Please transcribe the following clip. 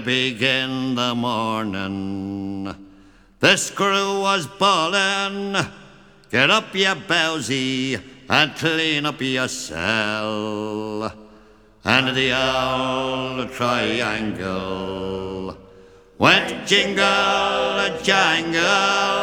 big in the morning. The screw was bawling, get up you bowsy and clean up your cell. And the old triangle went jingle jangle.